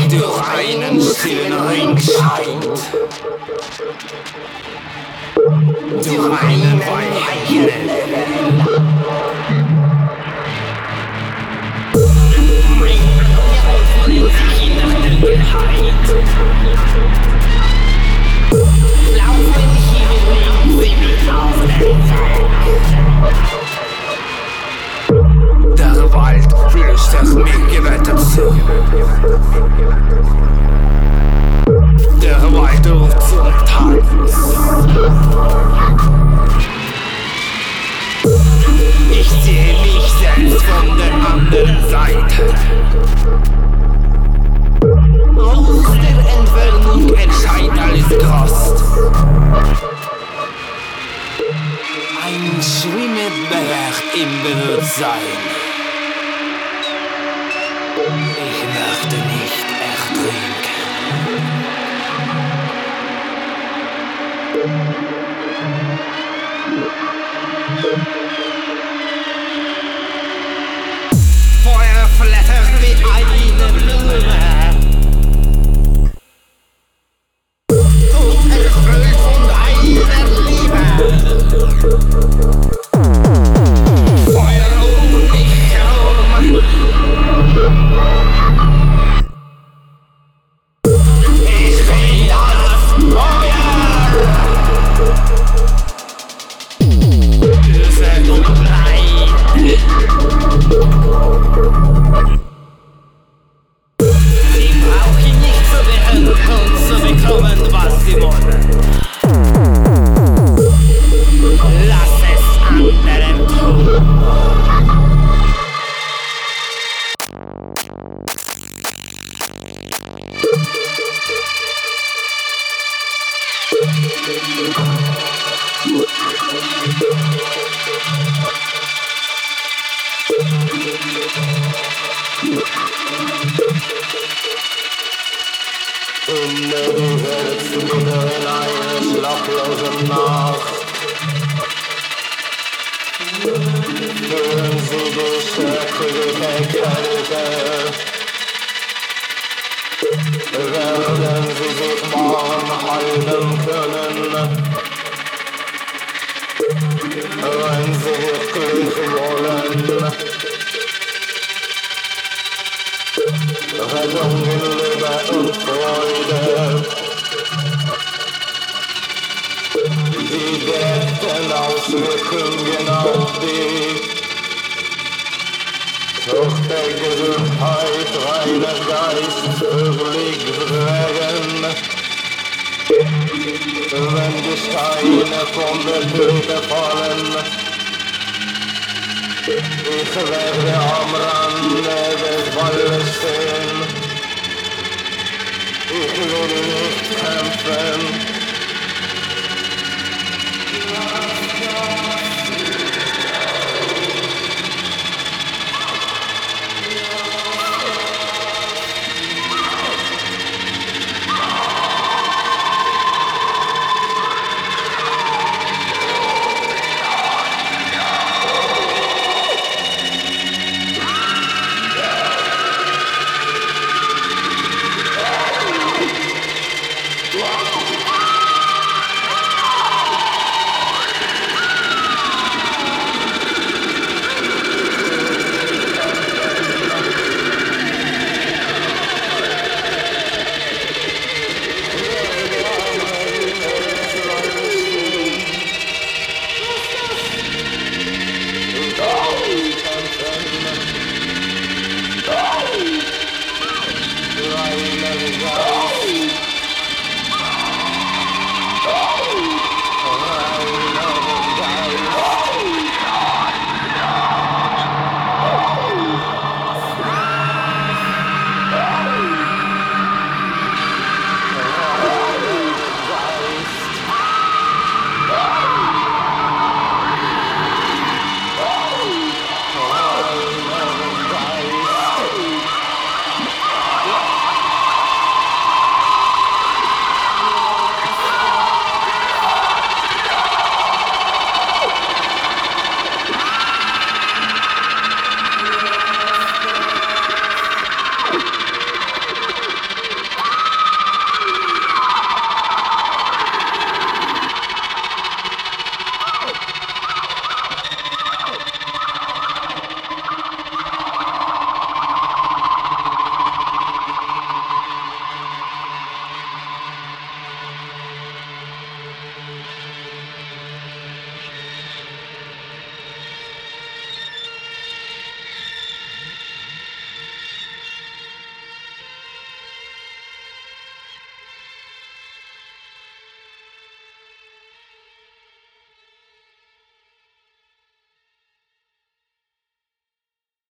durch einen stillen Ring scheint, durch einen weichen Himmel. Mein Auge fühlt sich in der Dunkelheit. Blauen Himmel legen sie mich auf den Weg. Der Wald flüstert mir Gewätter zu. Der Wald ruft zum Tanz. Ich sehe mich selbst von der anderen Seite. Aus der Entfernung erscheint alles Kost. Ein Schwimmenberg im Bewusstsein. Ich möchte nicht ertrinken. Feuer flattert wie eine Blume. Und erfüllt von deiner Liebe. Feuer um mich herum. Ich will das Feuer. Böse und breit. Sie brauchen nicht zu werden und zu bekommen, was sie wollen. Lass es anderen tun. Du wälzt wieder in eine schlaflose Nacht. Fühlen Sie die schreckliche Kälte. Werden Sie sich morgen heilen können. Wenn Sie wirklich wollen. Rettung in Liebe und Freude. Die direkten Auswirkungen auf die Zucht der Gesundheit, reiner Geist, völlig wären. Wenn die Steine von der Klippe fallen, ich werde am Rande des Waldes stehen. Ich will nicht